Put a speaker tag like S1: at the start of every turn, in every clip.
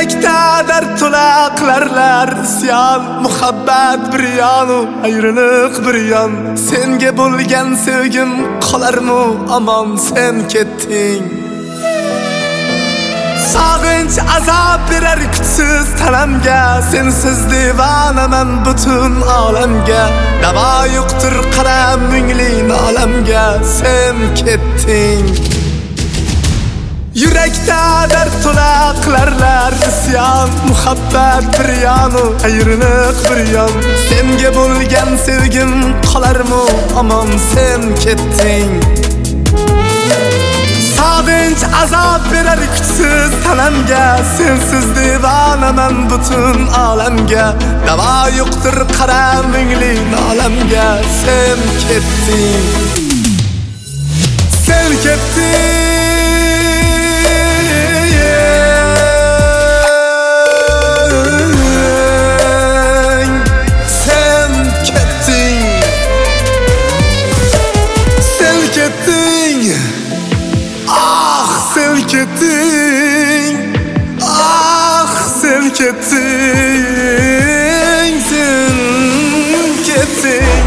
S1: Yürekte dert tola qilarlar isyon, muhabbat bir yonu, ayrılık bir yon. Senga bo'lgan sevgim qolarmi amon, sen ketding. Sog'inch azob berar kuchsiz tanamga, sensiz divonaman butun olamga. Davo yo'qdir qaram mungli nolamga, sen ketding. Yürekte dert tola qilarlar isyon, muhabbat bir yonu, ayrılık bir yon. Senga bo'lgan sevgim qolarmi amon, sen ketding. Sog'inch azob berar kuchsiz tanamga, sensiz divonaman butun olamga. Davo yo'qdir qaram mungli nolamga, sen ketding. Sen ketding. Ketding, ah sen ketding, sen ketding.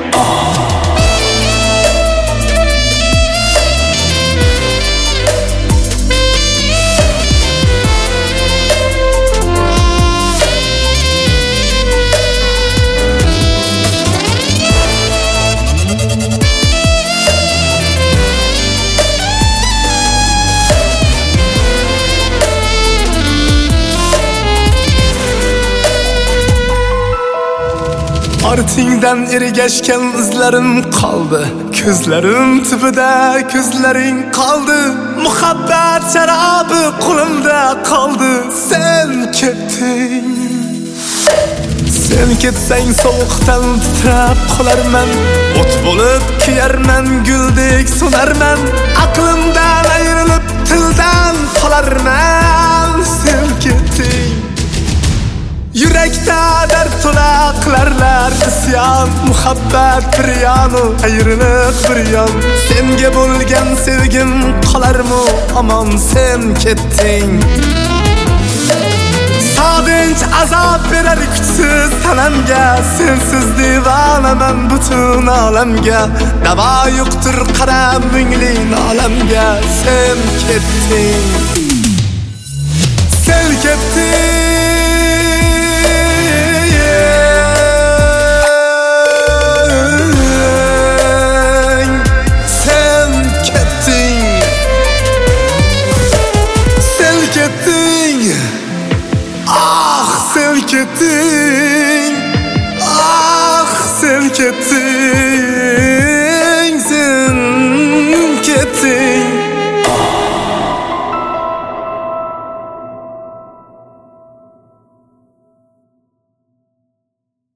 S1: Ortingdan ergashgan izlarim qoldi, ko'zlarim tubida ko'zlaring qoldi. Muhabbat sharobi qo'limda qoldi, sen ketding. Sen ketsang sovuqdan titrab qolarman, o't bo'lib kuyarman, guldek so'narman. Aqlimdan ayrilib tildan qolarman, sen ketding. Yürekte dert tola qilarlar isyon, muhabbat bir yonu, ayrılık bir yon. Senga bo'lgan sevgim qolarmi amon, sen ketding. Sog'inch azob berar kuchsiz tanamga, sensiz divonaman butun olamga. Davo yo'qdir qaram mungli nolamga, sen ketding. Sen ketding. Ah sen ketding, ah sen ketding.